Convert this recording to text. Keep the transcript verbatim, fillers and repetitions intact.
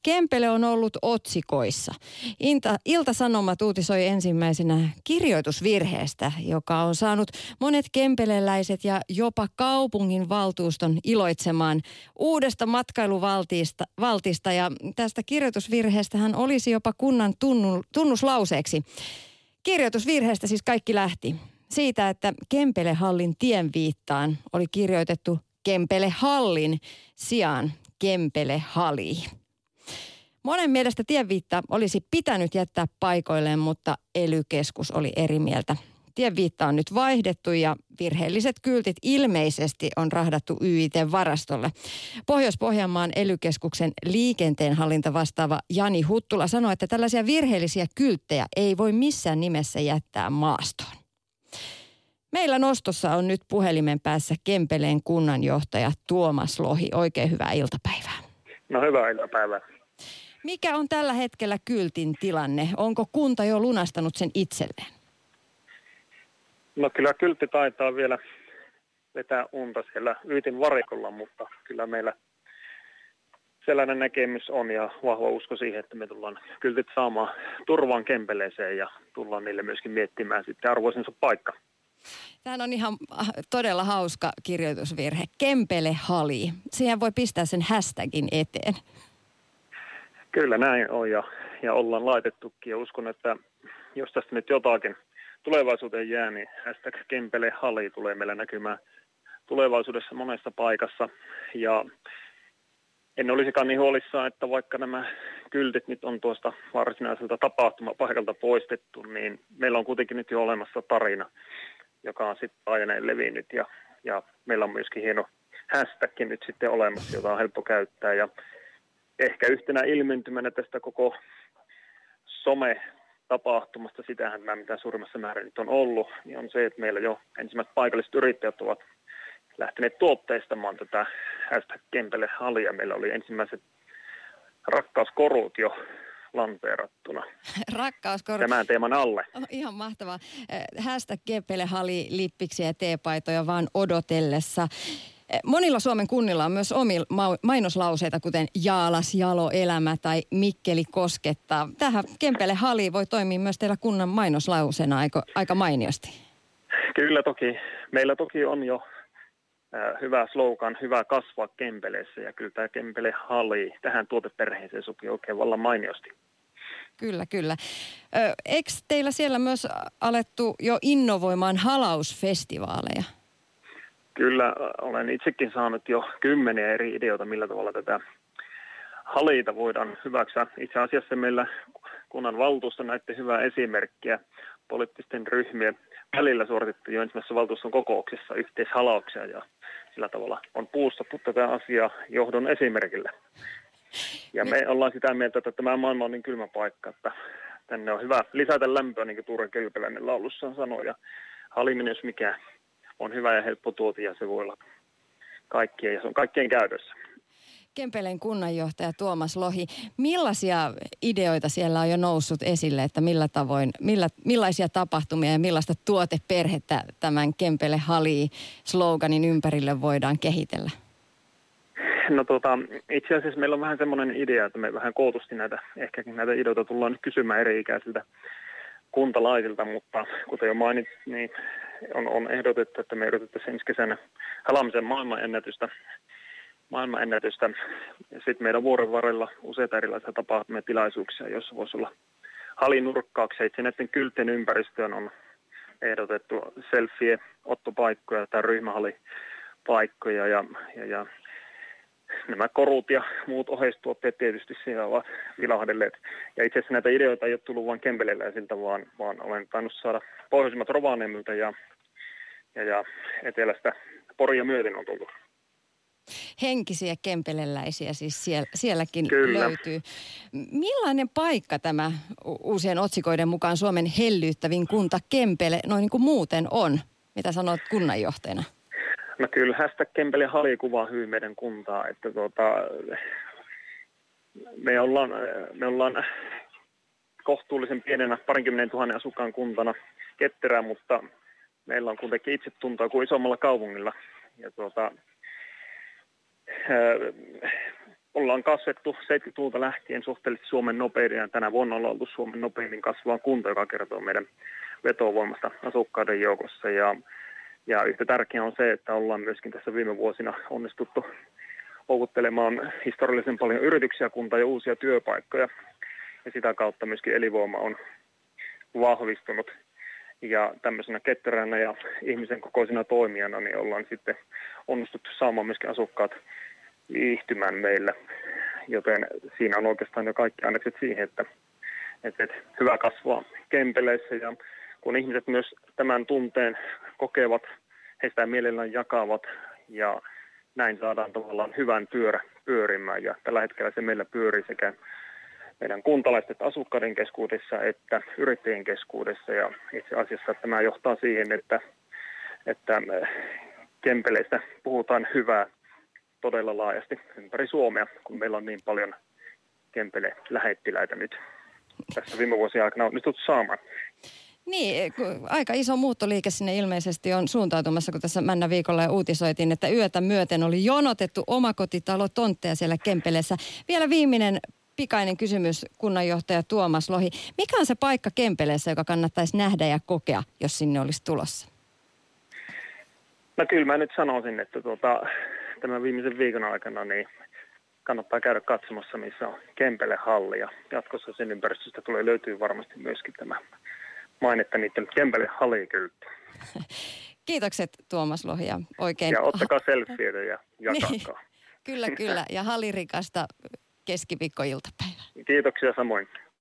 Kempele on ollut otsikoissa. Inta, Ilta-Sanomat uutisoi ensimmäisenä kirjoitusvirheestä, joka on saanut monet kempeleläiset ja jopa kaupungin valtuuston iloitsemaan uudesta matkailuvaltista. Valtista, ja tästä kirjoitusvirheestähän olisi jopa kunnan tunnu, tunnuslauseeksi. Kirjoitusvirheestä siis kaikki lähti siitä, että Kempele-hallin tienviittaan oli kirjoitettu Kempele-hallin sijaan Kempele-hali. Monen mielestä tienviitta olisi pitänyt jättää paikoilleen, mutta E L Y-keskus oli eri mieltä. Tienviitta on nyt vaihdettu ja virheelliset kyltit ilmeisesti on rahdattu Y I T-varastolle. Pohjois-Pohjanmaan E L Y-keskuksen liikenteenhallinta vastaava Jani Huttula sanoi, että tällaisia virheellisiä kylttejä ei voi missään nimessä jättää maastoon. Meillä nostossa on nyt puhelimen päässä Kempeleen kunnanjohtaja Tuomas Lohi. Oikein hyvää iltapäivää. No hyvää iltapäivää. Mikä on tällä hetkellä kyltin tilanne? Onko kunta jo lunastanut sen itselleen? No kyllä kyltti taitaa vielä vetää unta siellä Yytin varikolla, mutta kyllä meillä sellainen näkemys on ja vahva usko siihen, että me tullaan kyltit saamaan turvaan Kempeleeseen ja tullaan niille myöskin miettimään sitten arvoisensa paikka. Tämä on ihan todella hauska kirjoitusvirhe. Kempele-hali. Siihen voi pistää sen hashtagin eteen. Kyllä näin on ja, ja ollaan laitettukin ja uskon, että jos tästä nyt jotakin tulevaisuuteen jää, niin hashtag Kempele-hali tulee meillä näkymään tulevaisuudessa monessa paikassa. Ja en olisikaan niin huolissaan, että vaikka nämä kyltit nyt on tuosta varsinaiselta tapahtumapaikalta poistettu, niin meillä on kuitenkin nyt jo olemassa tarina, joka on sitten aiemmin levinnyt ja, ja meillä on myöskin hieno hashtag nyt sitten olemassa, jota on helppo käyttää ja ehkä yhtenä ilmentymänä tästä koko some-tapahtumasta, sitähän tämä mitä suurimmassa määrin nyt on ollut, niin on se, että meillä jo ensimmäiset paikalliset yrittäjät ovat lähteneet tuotteistamaan tätä hashtag Kempele-halia. Meillä oli ensimmäiset rakkauskorut jo lanteerattuna Rakkauskorut. Tämän teeman alle. Oh, ihan mahtavaa. Hashtag Kempele-hali, lippiksiä ja teepaitoja vaan odotellessa. Monilla Suomen kunnilla on myös omia mainoslauseita, kuten Jaalas, Jalo, Elämä tai Mikkeli koskettaa. Tähän Kempele-hali voi toimia myös teillä kunnan mainoslauseena aika, aika mainiosti. Kyllä toki. Meillä toki on jo äh, hyvä slogan, hyvä kasvaa Kempeleessä ja kyllä tämä Kempele-hali tähän tuoteperheeseen sopii oikein vallan mainiosti. Kyllä, kyllä. Ö, eikö teillä siellä myös alettu jo innovoimaan halausfestivaaleja? Kyllä, olen itsekin saanut jo kymmeniä eri ideoita, millä tavalla tätä haliita voidaan hyväksyä. Itse asiassa meillä kunnan valtuusto näytti hyvää esimerkkiä poliittisten ryhmien välillä suoritettu jo ensimmäisessä valtuuston kokouksessa yhteishalauksia ja sillä tavalla on puustattu tätä asiaa johdon esimerkillä. Ja me ollaan sitä mieltä, että tämä maailma on niin kylmä paikka, että tänne on hyvä lisätä lämpöä, niin kuin Tuure Kylpeläinen laulussaan sanoi. Ja haliminen, jos mikä, on hyvä ja helppo tuote ja se voi olla kaikkien ja se on kaikkien käytössä. Kempeleen kunnanjohtaja Tuomas Lohi, millaisia ideoita siellä on jo noussut esille, että millä tavoin, millä, millaisia tapahtumia ja millaista tuoteperhettä tämän Kempele-hali-sloganin ympärille voidaan kehitellä? No tota, itse asiassa meillä on vähän semmoinen idea, että me vähän kootusti näitä, ehkä näitä ideoita tullaan nyt kysymään eri-ikäisiltä kuntalaisilta, mutta kuten jo mainitsin, niin on, on ehdotettu, että me yritetään ensi kesänä halaamisen maailmanennätystä. maailmanennätystä. Sitten meidän vuoren varrella useita erilaisia tapahtumia tilaisuuksia, joissa voisi olla halinurkkauksia. Itse näiden kylttien ympäristöön on ehdotettu selfie-ottopaikkoja tai ryhmähalipaikkoja ja, ja, ja nämä korut ja muut oheistuotteet tietysti siellä ovat vilahdelleet. Ja itse asiassa näitä ideoita ei ole tullut vain kempeleläisiltä, vaan, vaan olen tainnut saada pohjoisimmat Rovaniemeltä ja, ja, ja etelästä Poria myöten on tullut. Henkisiä kempeleläisiä siis siellä, sielläkin Kyllä. löytyy. Millainen paikka tämä uusien otsikoiden mukaan Suomen hellyyttävin kunta Kempele noin niin kuin muuten on? Mitä sanot kunnanjohtajana? No kyllä, hashtag Kempele-hali kuvaa hyvin meidän kuntaa, että tuota, me, ollaan, me ollaan kohtuullisen pienenä parinkymmenen tuhannen asukkaan kuntana ketterää, mutta meillä on kuitenkin itsetuntoa kuin isommalla kaupungilla. Ja tuota, ollaan kasvettu seitsemänkymmentäluvulta lähtien suhteellisesti Suomen nopeiden ja tänä vuonna ollaan oltu Suomen nopeimmin kasvava kunta, joka kertoo meidän vetovoimasta asukkaiden joukossa. Ja, ja yhtä tärkeää on se, että ollaan myöskin tässä viime vuosina onnistuttu houkuttelemaan historiallisen paljon yrityksiä kuntaan ja uusia työpaikkoja. Ja sitä kautta myöskin elinvoima on vahvistunut. Ja tämmöisenä ketteränä ja ihmisen kokoisena toimijana niin ollaan sitten onnistuttu saamaan myöskin asukkaat viihtymään meillä. Joten siinä on oikeastaan jo kaikki annekset siihen, että, että, että hyvä kasvaa Kempeleissä. Ja kun ihmiset myös tämän tunteen kokevat, he sitä mielellään jakavat ja näin saadaan tavallaan hyvän pyörä pyörimään. Ja tällä hetkellä se meillä pyörii sekä meidän kuntalaisten asukkaiden keskuudessa että yrittäjien keskuudessa. Ja itse asiassa tämä johtaa siihen, että, että Kempeleistä puhutaan hyvää todella laajasti ympäri Suomea, kun meillä on niin paljon Kempele-lähettiläitä nyt tässä viime vuosien aikana onnistuttu saamaan. Niin, aika iso muuttoliike sinne ilmeisesti on suuntautumassa, kun tässä Männä viikolla ja uutisoitiin, että yötä myöten oli jonotettu omakotitalo tontteja siellä Kempeleessä. Vielä viimeinen pikainen kysymys, kunnanjohtaja Tuomas Lohi. Mikä on se paikka Kempeleessä, joka kannattaisi nähdä ja kokea, jos sinne olisi tulossa? No kyllä mä nyt sanoisin, että tuota, tämän viimeisen viikon aikana niin kannattaa käydä katsomassa, missä on Kempele-halli. Ja jatkossa sen ympäristöstä tulee löytyy varmasti myöskin tämä mainetta niiden Kempele-hallikyltti. Kiitokset Tuomas Lohi ja oikein. Ja ottakaa selfieitä ja jakakaa. Niin, kyllä, kyllä. Ja hallirikasta keskiviikkoiltapäivää. Kiitoksia samoin.